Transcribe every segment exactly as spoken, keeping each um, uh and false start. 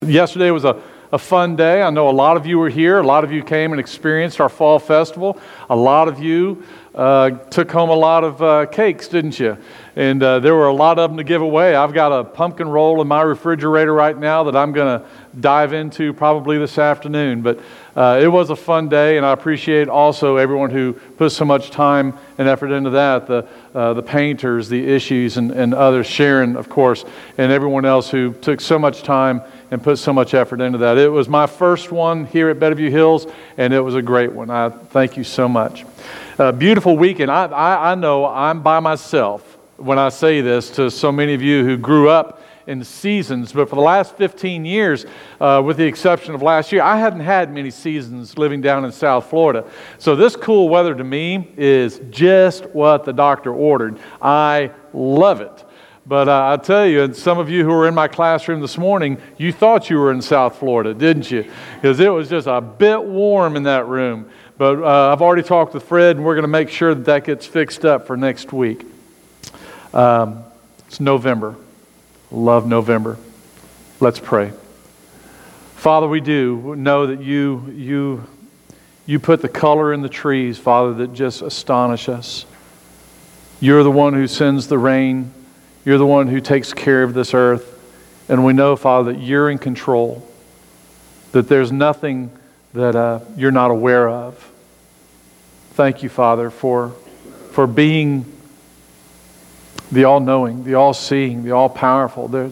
Yesterday was a, a fun day. I know a lot of you were here. A lot of you came and experienced our fall festival. A lot of you uh, took home a lot of uh, cakes, didn't you? And uh, there were a lot of them to give away. I've got a pumpkin roll in my refrigerator right now that I'm going to dive into probably this afternoon. But uh, it was a fun day, and I appreciate also everyone who put so much time and effort into that. The uh, the painters, the issues, and, and others, Sharon, of course, and everyone else who took so much time and put so much effort into that. It was my first one here at Betterview Hills, and it was a great one. I thank you so much. Uh, beautiful weekend. I, I, I know I'm by myself when I say this to so many of you who grew up in seasons, but for the last fifteen years, uh, with the exception of last year, I hadn't had many seasons living down in South Florida. So this cool weather to me is just what the doctor ordered. I love it. But uh, I'll tell you, and some of you who were in my classroom this morning, you thought you were in South Florida, didn't you? Because it was just a bit warm in that room. But uh, I've already talked with Fred, and we're going to make sure that that gets fixed up for next week. Um, it's November. Love November. Let's pray. Father, we do know that you, you, you put the color in the trees, Father, that just astonish us. You're the one who sends the rain. You're the one who takes care of this earth. And we know, Father, that you're in control, that there's nothing that uh, you're not aware of. Thank you, Father, for, for being the all-knowing, the all-seeing, the all-powerful. There,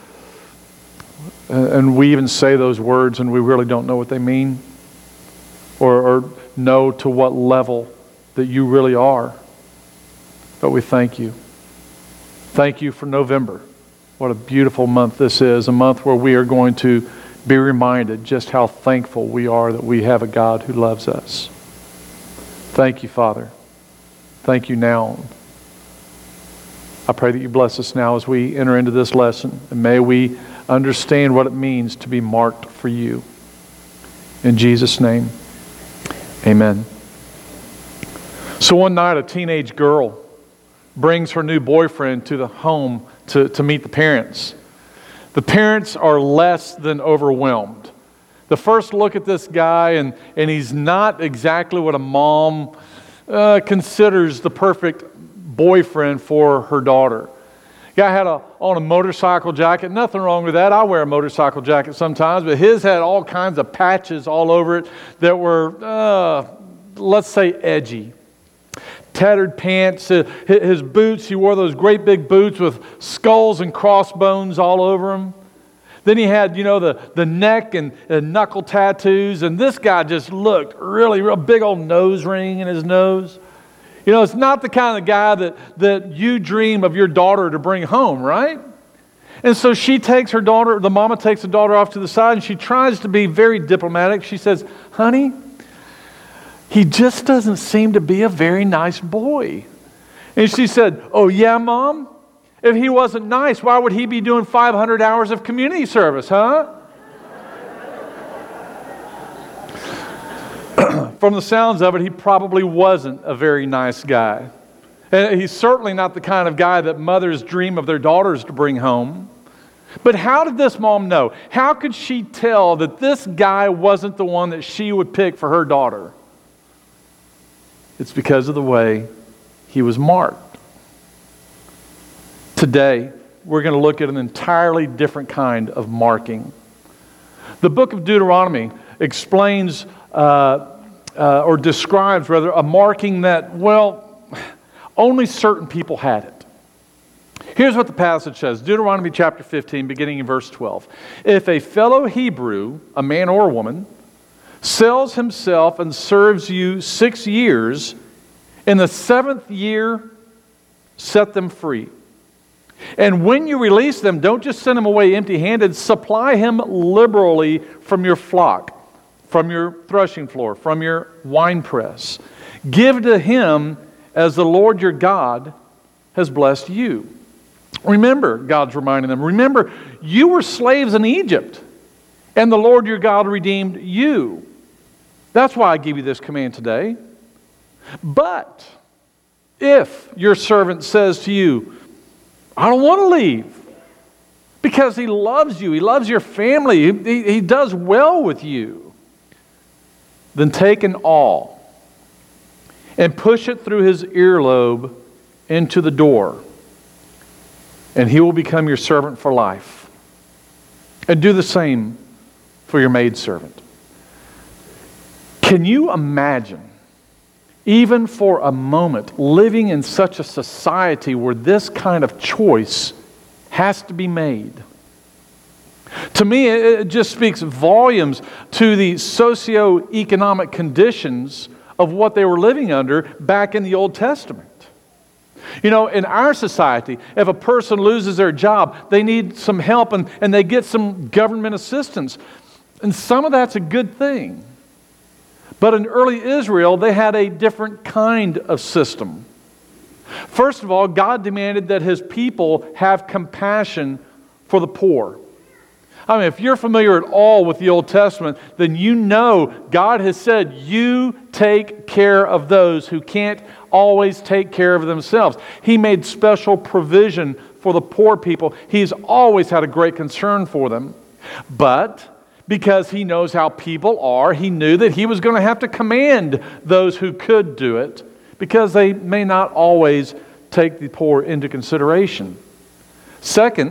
and we even say those words and we really don't know what they mean or, or know to what level that you really are. But we thank you. Thank you for November. What a beautiful month this is, a month where we are going to be reminded just how thankful we are that we have a God who loves us. Thank you, Father. Thank you now. I pray that you bless us now as we enter into this lesson, and may we understand what it means to be marked for you. In Jesus' name, amen. So one night, a teenage girl brings her new boyfriend to the home to, to meet the parents. The parents are less than overwhelmed. The first look at this guy, and, and he's not exactly what a mom uh, considers the perfect boyfriend for her daughter. Guy had a, on a motorcycle jacket. Nothing wrong with that. I wear a motorcycle jacket sometimes, but his had all kinds of patches all over it that were, uh, let's say, edgy. Tattered pants, uh, his boots, he wore those great big boots with skulls and crossbones all over them. Then he had, you know, the, the neck and, and knuckle tattoos, and this guy just looked really, real big old nose ring in his nose. You know, it's not the kind of guy that, that you dream of your daughter to bring home, right? And so she takes her daughter, the mama takes the daughter off to the side, and she tries to be very diplomatic. She says, honey, he just doesn't seem to be a very nice boy. And she said, oh yeah, Mom? If he wasn't nice, why would he be doing five hundred hours of community service, huh? From the sounds of it, he probably wasn't a very nice guy. And he's certainly not the kind of guy that mothers dream of their daughters to bring home. But how did this mom know? How could she tell that this guy wasn't the one that she would pick for her daughter? It's because of the way he was marked. Today, we're going to look at an entirely different kind of marking. The book of Deuteronomy explains uh, uh, or describes, rather, a marking that, well, only certain people had it. Here's what the passage says. Deuteronomy chapter fifteen, beginning in verse twelve. If a fellow Hebrew, a man or a woman, sells himself and serves you six years, in the seventh year, set them free. And when you release them, don't just send them away empty-handed. Supply him liberally from your flock, from your threshing floor, from your winepress. Give to him as the Lord your God has blessed you. Remember, God's reminding them, remember, you were slaves in Egypt, and the Lord your God redeemed you. That's why I give you this command today. But if your servant says to you, I don't want to leave, because He loves you. He loves your family. He, he does well with you. Then take an awl and push it through his earlobe into the door, and he will become your servant for life. And do the same for your maidservant. Can you imagine, even for a moment, living in such a society where this kind of choice has to be made? To me, it just speaks volumes to the socioeconomic conditions of what they were living under back in the Old Testament. You know, in our society, if a person loses their job, they need some help and, and they get some government assistance. And some of that's a good thing. But in early Israel, they had a different kind of system. First of all, God demanded that His people have compassion for the poor. I mean, if you're familiar at all with the Old Testament, then you know God has said, you take care of those who can't always take care of themselves. He made special provision for the poor people. He's always had a great concern for them. But because He knows how people are, He knew that He was going to have to command those who could do it, because they may not always take the poor into consideration. Second,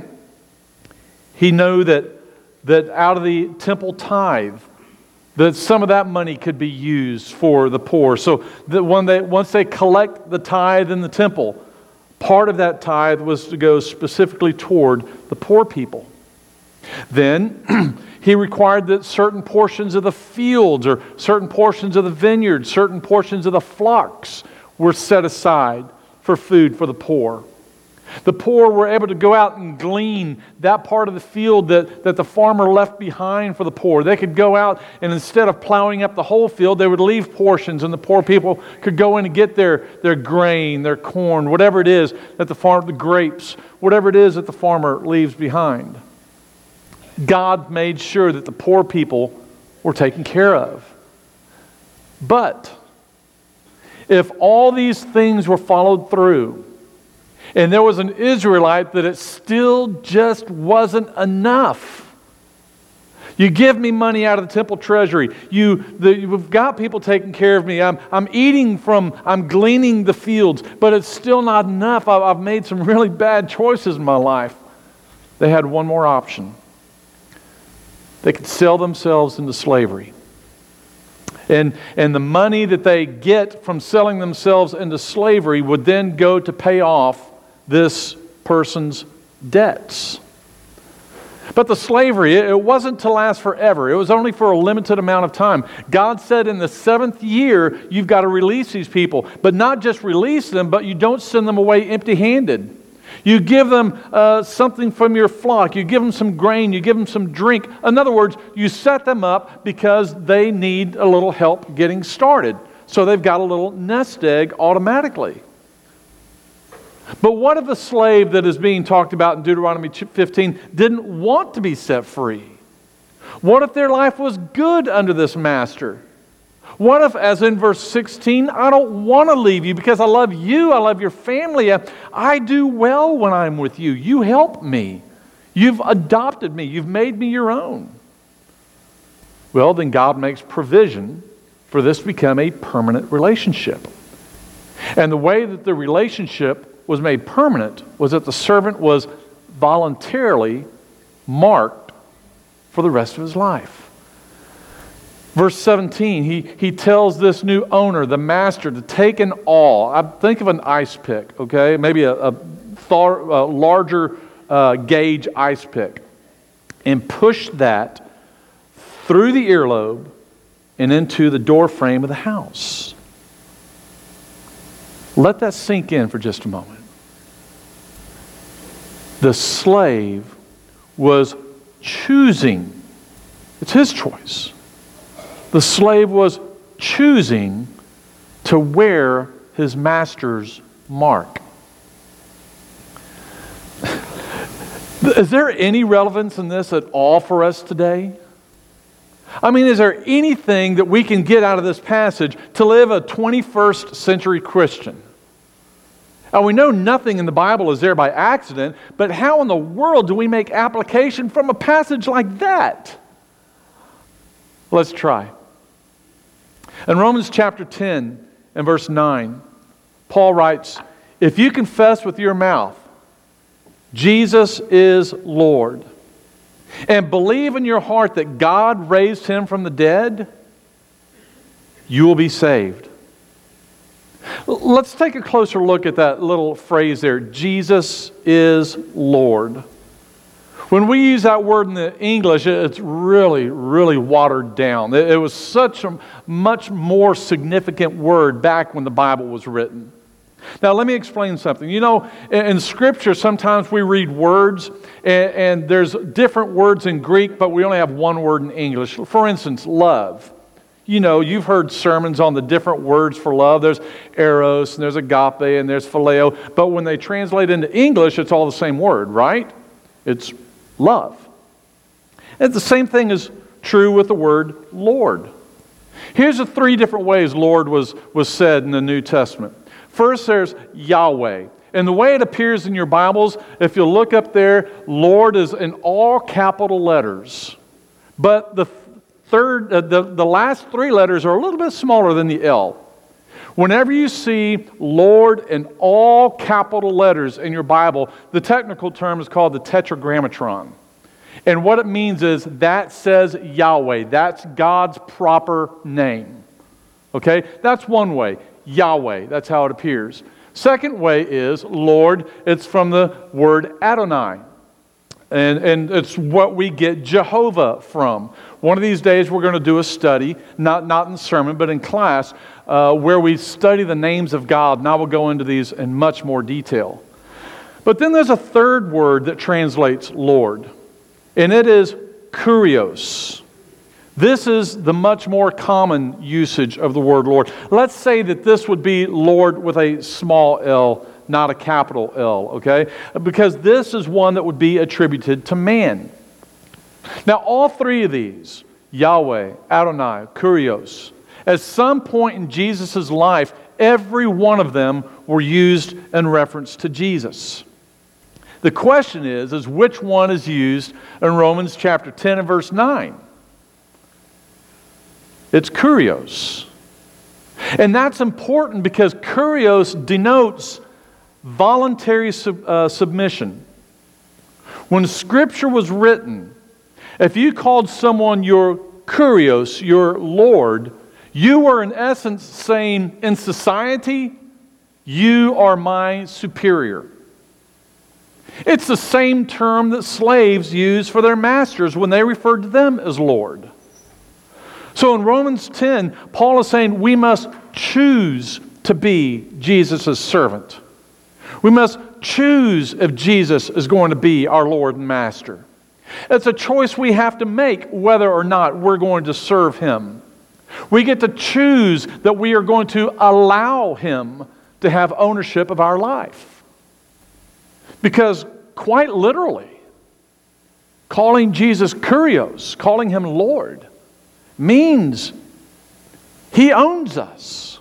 He knew that that out of the temple tithe, that some of that money could be used for the poor. So that when they, once they collect the tithe in the temple, part of that tithe was to go specifically toward the poor people. Then He required that certain portions of the fields or certain portions of the vineyards, certain portions of the flocks were set aside for food for the poor. The poor were able to go out and glean that part of the field that, that the farmer left behind for the poor. They could go out and instead of plowing up the whole field, they would leave portions, and the poor people could go in and get their, their grain, their corn, whatever it is that the farm, the grapes, whatever it is that the farmer leaves behind. God made sure that the poor people were taken care of. But if all these things were followed through, and there was an Israelite that it still just wasn't enough. You give me money out of the temple treasury. You, the, you've got people taking care of me. I'm, I'm eating from, I'm gleaning the fields, but it's still not enough. I've, I've made some really bad choices in my life. They had one more option. They could sell themselves into slavery. And, and the money that they get from selling themselves into slavery would then go to pay off this person's debts. But the slavery, it wasn't to last forever. It was only for a limited amount of time. God said in the seventh year, you've got to release these people. But not just release them, but you don't send them away empty-handed. You give them uh, something from your flock. You give them some grain. You give them some drink. In other words, you set them up because they need a little help getting started. So they've got a little nest egg automatically. But what if the slave that is being talked about in Deuteronomy fifteen didn't want to be set free? What if their life was good under this master? What if, as in verse sixteen, I don't want to leave you because I love you, I love your family, I do well when I'm with you. You help me. You've adopted me. You've made me your own. Well, then God makes provision for this to become a permanent relationship. And the way that the relationship was made permanent was that the servant was voluntarily marked for the rest of his life. Verse seventeen, he, he tells this new owner, the master, to take an awl. I think of an ice pick, okay? Maybe a, a, thar, a larger uh, gauge ice pick. And push that through the earlobe and into the door frame of the house. Let that sink in for just a moment. The slave was choosing. It's his choice. The slave was choosing to wear his master's mark. Is there any relevance in this at all for us today? I mean, is there anything that we can get out of this passage to live a twenty-first century Christian? Now, we know nothing in the Bible is there by accident, but how in the world do we make application from a passage like that? Let's try. In Romans chapter ten and verse nine, Paul writes, "If you confess with your mouth Jesus is Lord, and believe in your heart that God raised Him from the dead, you will be saved." Let's take a closer look at that little phrase there, Jesus is Lord. When we use that word in the English, it's really, really watered down. It was such a much more significant word back when the Bible was written. Now, let me explain something. You know, in Scripture, sometimes we read words, and, and there's different words in Greek, but we only have one word in English. For instance, love. You know, you've heard sermons on the different words for love. There's eros, and there's agape, and there's phileo. But when they translate into English, it's all the same word, right? It's love. And the same thing is true with the word Lord. Here's the three different ways Lord was, was said in the New Testament. First, there's Yahweh. And the way it appears in your Bibles, if you look up there, Lord is in all capital letters. But the third, uh, the, the last three letters are a little bit smaller than the L. Whenever you see Lord in all capital letters in your Bible, the technical term is called the Tetragrammaton. And what it means is that says Yahweh. That's God's proper name. Okay? That's one way. Yahweh. That's how it appears. Second way is Lord. It's from the word Adonai. And, and it's what we get Jehovah from. One of these days we're going to do a study, not, not in sermon, but in class, uh, where we study the names of God. And I will go into these in much more detail. But then there's a third word that translates Lord. And it is kurios. This is the much more common usage of the word Lord. Let's say that this would be Lord with a small L, not a capital L, okay? Because this is one that would be attributed to man. Now, all three of these, Yahweh, Adonai, kurios, at some point in Jesus' life, every one of them were used in reference to Jesus. The question is, is which one is used in Romans chapter ten and verse nine? It's kurios. And that's important because kurios denotes voluntary sub, uh, submission. When Scripture was written, if you called someone your kurios, your Lord, you were in essence saying, in society, you are my superior. It's the same term that slaves used for their masters when they referred to them as Lord. So in Romans ten, Paul is saying we must choose to be Jesus' servant. We must choose if Jesus is going to be our Lord and Master. It's a choice we have to make whether or not we're going to serve Him. We get to choose that we are going to allow Him to have ownership of our life. Because quite literally, calling Jesus kurios, calling Him Lord, means He owns us.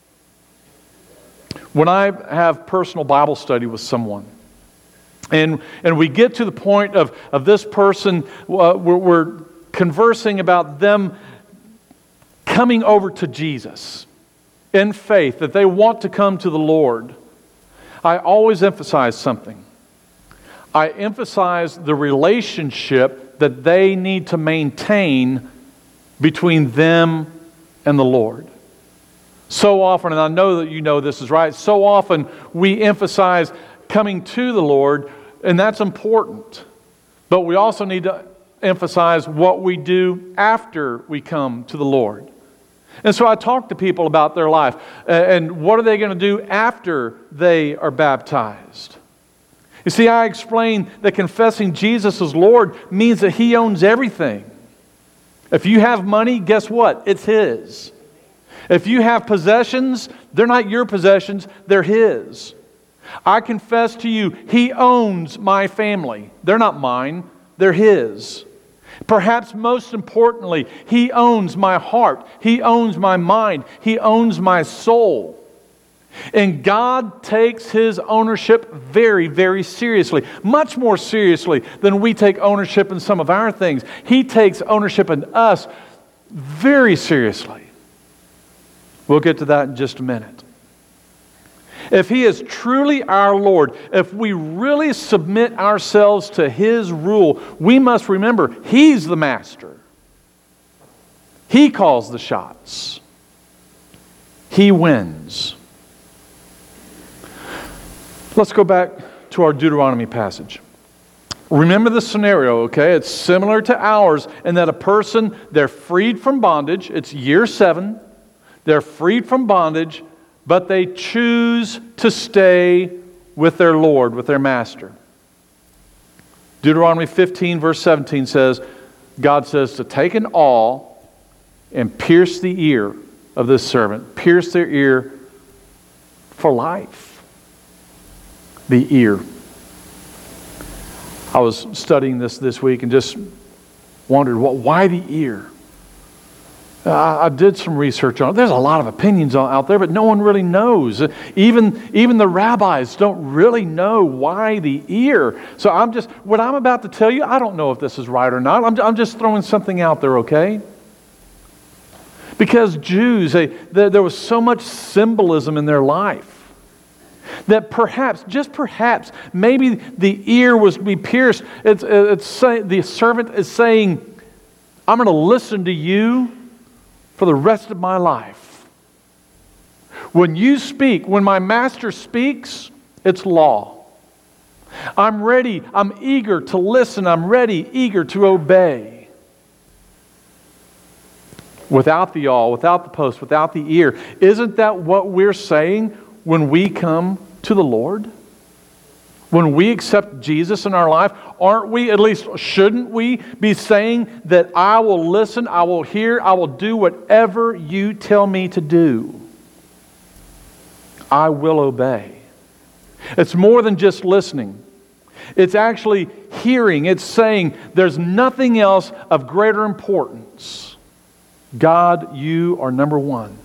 When I have personal Bible study with someone, and and we get to the point of, of this person, uh, we're, we're conversing about them coming over to Jesus in faith, that they want to come to the Lord, I always emphasize something. I emphasize the relationship that they need to maintain between them and the Lord. So often, and I know that you know this is right, so often we emphasize coming to the Lord, and that's important. But we also need to emphasize what we do after we come to the Lord. And so I talk to people about their life, and what are they going to do after they are baptized? You see, I explain that confessing Jesus as Lord means that He owns everything. If you have money, guess what? It's His. If you have possessions, they're not your possessions, they're His. I confess to you, He owns my family. They're not mine, they're His. Perhaps most importantly, He owns my heart. He owns my mind. He owns my soul. And God takes His ownership very, very seriously. Much more seriously than we take ownership in some of our things. He takes ownership in us very seriously. We'll get to that in just a minute. If He is truly our Lord, if we really submit ourselves to His rule, we must remember He's the master. He calls the shots. He wins. Let's go back to our Deuteronomy passage. Remember the scenario, okay? It's similar to ours in that a person, they're freed from bondage. It's year seven. They're freed from bondage, but they choose to stay with their Lord, with their master. Deuteronomy fifteen, verse seventeen says, God says to take an awl and pierce the ear of this servant. Pierce their ear for life. The ear. I was studying this this week and just wondered, what, why the ear? Uh, I did some research on it. There's a lot of opinions out there, but no one really knows. Even, even the rabbis don't really know why the ear. So I'm just, what I'm about to tell you, I don't know if this is right or not. I'm, I'm just throwing something out there, okay? Because Jews, they, they, there was so much symbolism in their life that perhaps, just perhaps, maybe the ear was to be pierced. It's, it's say, the servant is saying, I'm going to listen to you for the rest of my life. When you speak, when my master speaks, it's law. I'm ready, I'm eager to listen, I'm ready, eager to obey. Without the awl, without the post, without the ear. Isn't that what we're saying when we come to the Lord? When we accept Jesus in our life, aren't we, at least shouldn't we be saying that I will listen, I will hear, I will do whatever you tell me to do. I will obey. It's more than just listening. It's actually hearing. It's saying there's nothing else of greater importance. God, you are number one.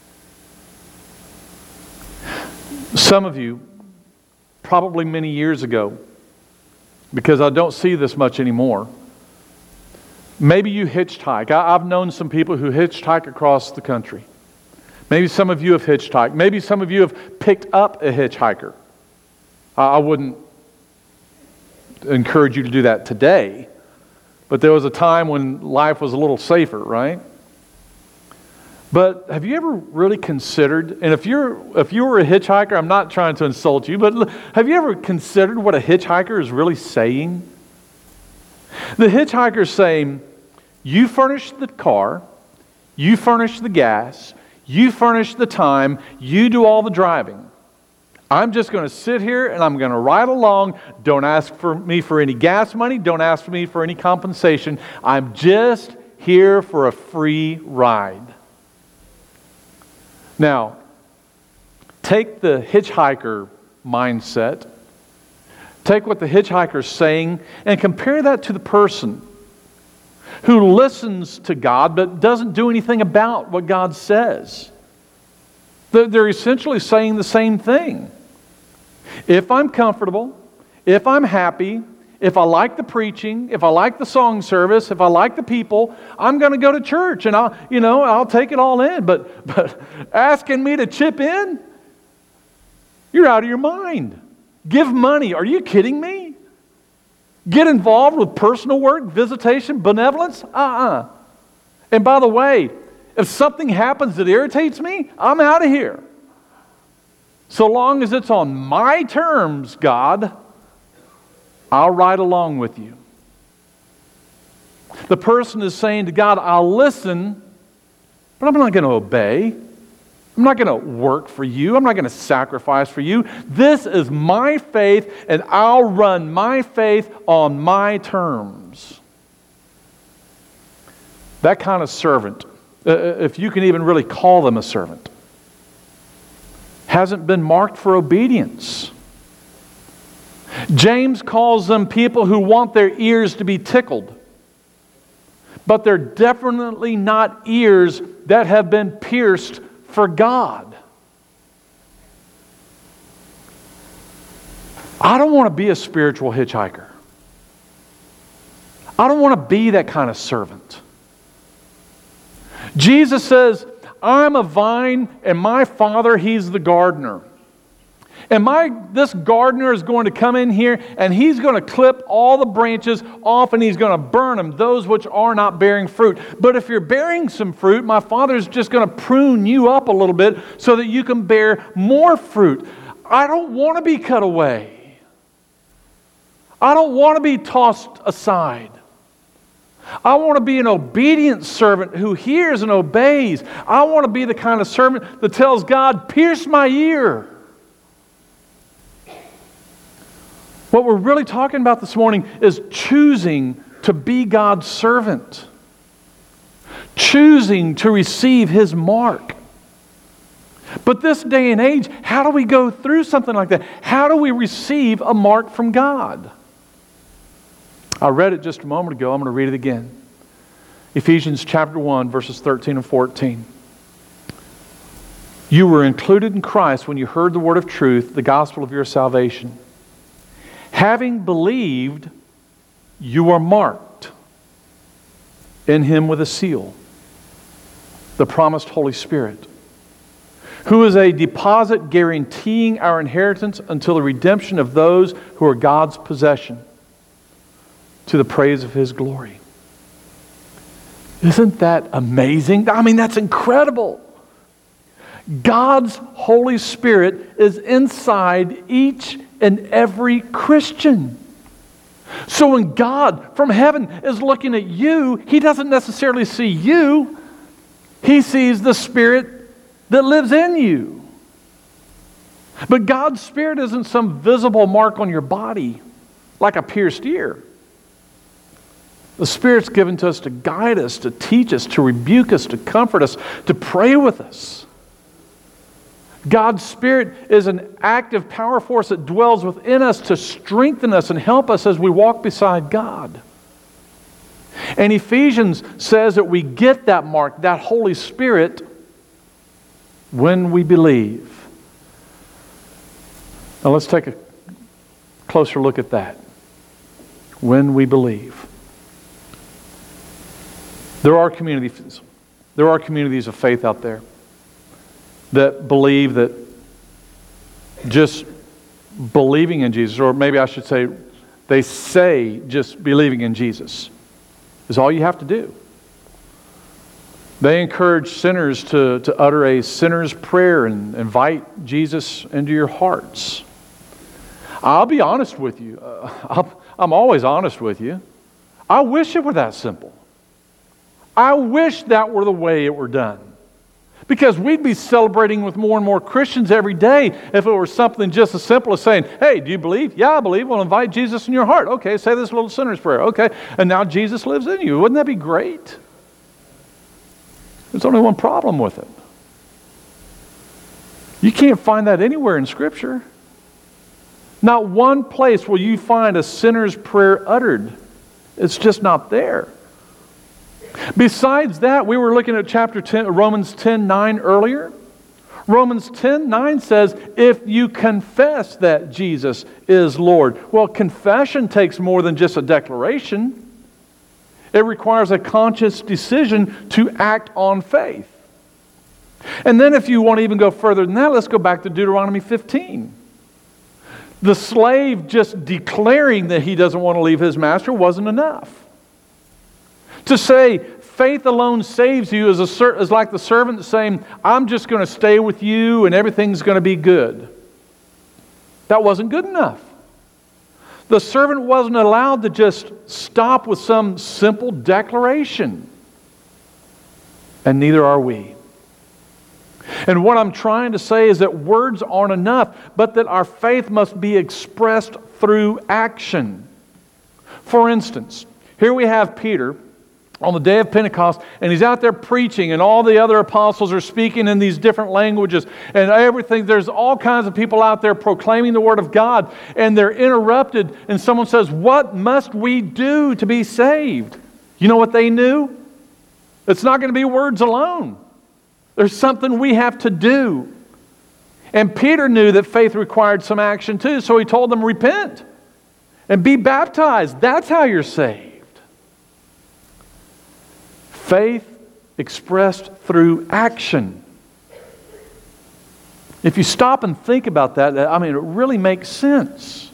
Some of you, probably many years ago, because I don't see this much anymore, maybe you hitchhike. I, I've known some people who hitchhike across the country. Maybe some of you have hitchhiked. Maybe some of you have picked up a hitchhiker. I, I wouldn't encourage you to do that today, but there was a time when life was a little safer, right? But have you ever really considered, and if you're if you were a hitchhiker, I'm not trying to insult you, but have you ever considered what a hitchhiker is really saying? The hitchhiker is saying, you furnish the car, you furnish the gas, you furnish the time, you do all the driving. I'm just going to sit here and I'm going to ride along. Don't ask for me for any gas money. Don't ask for me for any compensation. I'm just here for a free ride. Now, take the hitchhiker mindset, take what the hitchhiker is saying, and compare that to the person who listens to God but doesn't do anything about what God says. They're essentially saying the same thing. If I'm comfortable, if I'm happy, if I like the preaching, if I like the song service, if I like the people, I'm going to go to church and I'll, you know, I'll take it all in. But, but asking me to chip in, you're out of your mind. Give money. Are you kidding me? Get involved with personal work, visitation, benevolence? Uh-uh. And by the way, if something happens that irritates me, I'm out of here. So long as it's on my terms, God, I'll ride along with you. The person is saying to God, I'll listen, but I'm not going to obey. I'm not going to work for you. I'm not going to sacrifice for you. This is my faith, and I'll run my faith on my terms. That kind of servant, if you can even really call them a servant, hasn't been marked for obedience. James calls them people who want their ears to be tickled. But they're definitely not ears that have been pierced for God. I don't want to be a spiritual hitchhiker. I don't want to be that kind of servant. Jesus says, I'm a vine and my Father, He's the gardener. And my this gardener is going to come in here and he's going to clip all the branches off and he's going to burn them, those which are not bearing fruit. But if you're bearing some fruit, my Father's just going to prune you up a little bit so that you can bear more fruit. I don't want to be cut away. I don't want to be tossed aside. I want to be an obedient servant who hears and obeys. I want to be the kind of servant that tells God, pierce my ear. What we're really talking about this morning is choosing to be God's servant. Choosing to receive His mark. But this day and age, how do we go through something like that? How do we receive a mark from God? I read it just a moment ago. I'm going to read it again. Ephesians chapter one, verses thirteen and fourteen. You were included in Christ when you heard the word of truth, the gospel of your salvation. Having believed, you are marked in Him with a seal, the promised Holy Spirit, who is a deposit guaranteeing our inheritance until the redemption of those who are God's possession, to the praise of His glory. Isn't that amazing? I mean, that's incredible. God's Holy Spirit is inside each and every Christian. So when God from heaven is looking at you, He doesn't necessarily see you. He sees the Spirit that lives in you. But God's Spirit isn't some visible mark on your body like a pierced ear. The Spirit's given to us to guide us, to teach us, to rebuke us, to comfort us, to pray with us. God's Spirit is an active power force that dwells within us to strengthen us and help us as we walk beside God. And Ephesians says that we get that mark, that Holy Spirit, when we believe. Now let's take a closer look at that. When we believe. There are communities, there are communities of faith out there that believe that just believing in Jesus, or maybe I should say, they say just believing in Jesus is all you have to do. They encourage sinners to, to utter a sinner's prayer and invite Jesus into your hearts. I'll be honest with you. Uh, I'm always honest with you. I wish it were that simple. I wish that were the way it were done. Because we'd be celebrating with more and more Christians every day if it were something just as simple as saying, hey, do you believe? Yeah, I believe. Well, invite Jesus in your heart. Okay, say this little sinner's prayer. Okay, and now Jesus lives in you. Wouldn't that be great? There's only one problem with it. You can't find that anywhere in Scripture. Not one place will you find a sinner's prayer uttered. It's just not there. Besides that, we were looking at chapter ten, Romans ten nine earlier. Romans ten nine says, if you confess that Jesus is Lord. Well, confession takes more than just a declaration. It requires a conscious decision to act on faith. And then if you want to even go further than that, let's go back to Deuteronomy fifteen. The slave just declaring that he doesn't want to leave his master wasn't enough. To say faith alone saves you is, a, is like the servant saying, I'm just going to stay with you and everything's going to be good. That wasn't good enough. The servant wasn't allowed to just stop with some simple declaration. And neither are we. And what I'm trying to say is that words aren't enough, but that our faith must be expressed through action. For instance, here we have Peter on the day of Pentecost, and he's out there preaching, and all the other apostles are speaking in these different languages, and everything. There's all kinds of people out there proclaiming the Word of God, and they're interrupted, and someone says, what must we do to be saved? You know what they knew? It's not going to be words alone. There's something we have to do. And Peter knew that faith required some action too, so he told them, repent and be baptized. That's how you're saved. Faith expressed through action. If you stop and think about that, I mean, it really makes sense.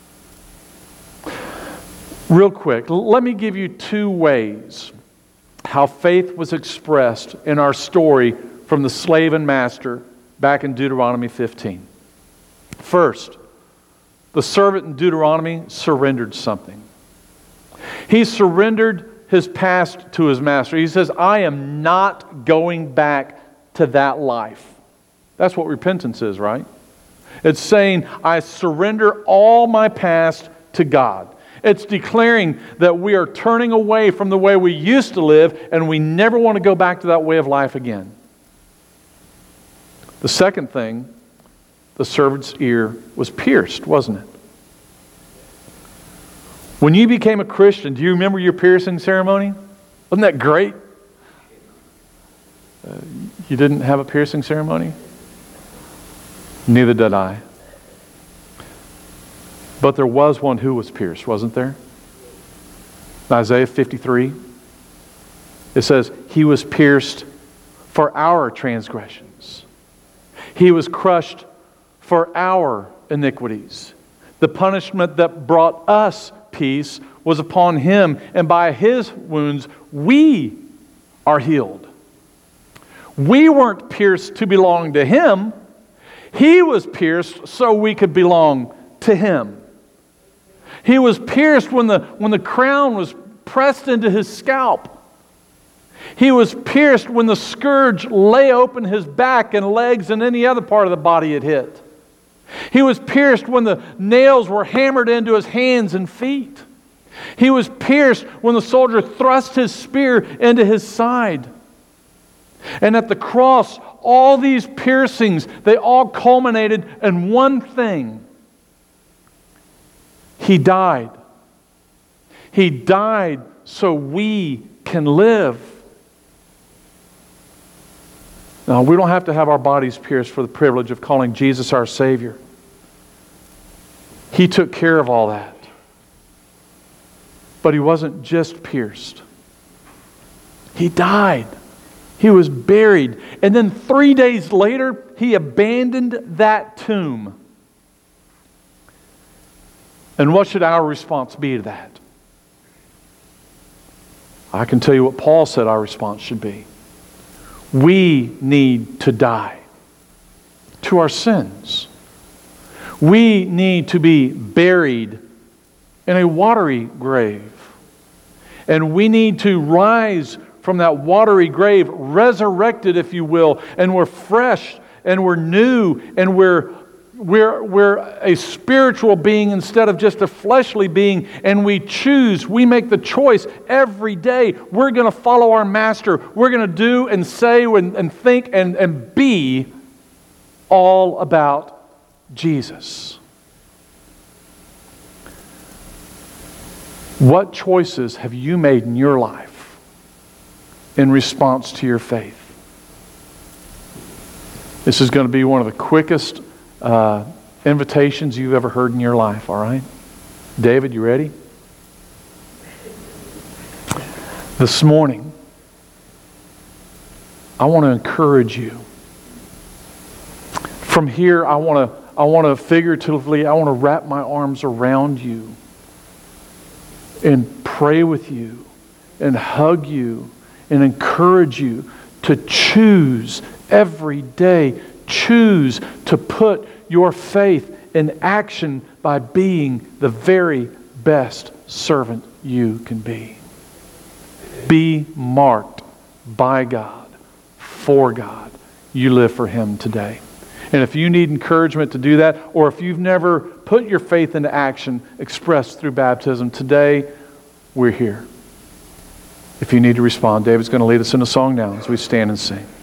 Real quick, let me give you two ways how faith was expressed in our story from the slave and master back in Deuteronomy fifteen. First, the servant in Deuteronomy surrendered something. He surrendered his past to his master. He says, I am not going back to that life. That's what repentance is, right? It's saying, I surrender all my past to God. It's declaring that we are turning away from the way we used to live and we never want to go back to that way of life again. The second thing, the servant's ear was pierced, wasn't it? When you became a Christian, do you remember your piercing ceremony? Wasn't that great? Uh, you didn't have a piercing ceremony? Neither did I. But there was one who was pierced, wasn't there? In Isaiah fifty-three, it says, He was pierced for our transgressions. He was crushed for our iniquities. The punishment that brought us peace was upon Him, and by His wounds we are healed. We weren't pierced to belong to Him. He was pierced so we could belong to Him. He was pierced when the, when the crown was pressed into His scalp. He was pierced when the scourge lay open His back and legs and any other part of the body it hit. He was pierced when the nails were hammered into His hands and feet. He was pierced when the soldier thrust his spear into His side. And at the cross, all these piercings, they all culminated in one thing. He died. He died so we can live. Now, we don't have to have our bodies pierced for the privilege of calling Jesus our Savior. He took care of all that. But He wasn't just pierced. He died. He was buried. And then three days later, He abandoned that tomb. And what should our response be to that? I can tell you what Paul said our response should be. We need to die to our sins. We need to be buried in a watery grave. And we need to rise from that watery grave, resurrected, if you will, and we're fresh and we're new and we're We're, we're a spiritual being instead of just a fleshly being, and we choose, we make the choice every day. We're going to follow our Master. We're going to do and say and, and think and, and be all about Jesus. What choices have you made in your life in response to your faith? This is going to be one of the quickest Uh, invitations you've ever heard in your life, all right? David, you ready? This morning, I want to encourage you. From here, I want to I want to figuratively, I want to wrap my arms around you and pray with you and hug you and encourage you to choose every day. Choose to put your faith in action by being the very best servant you can be. Be marked by God, for God. You live for Him today. And if you need encouragement to do that, or if you've never put your faith into action expressed through baptism, today we're here. If you need to respond, David's going to lead us in a song now as we stand and sing.